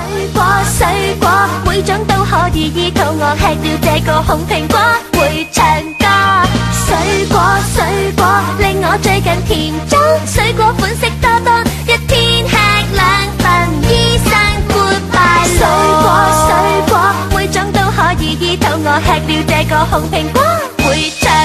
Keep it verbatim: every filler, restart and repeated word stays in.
水果水果，會長都可以醫肚餓，吃了這個紅蘋果會唱歌。水果水果，令我最近甜咗。水果款式多多，一天吃兩份，醫生 goodbye。水果水果，會長都可以醫肚餓，吃了這個紅蘋果會唱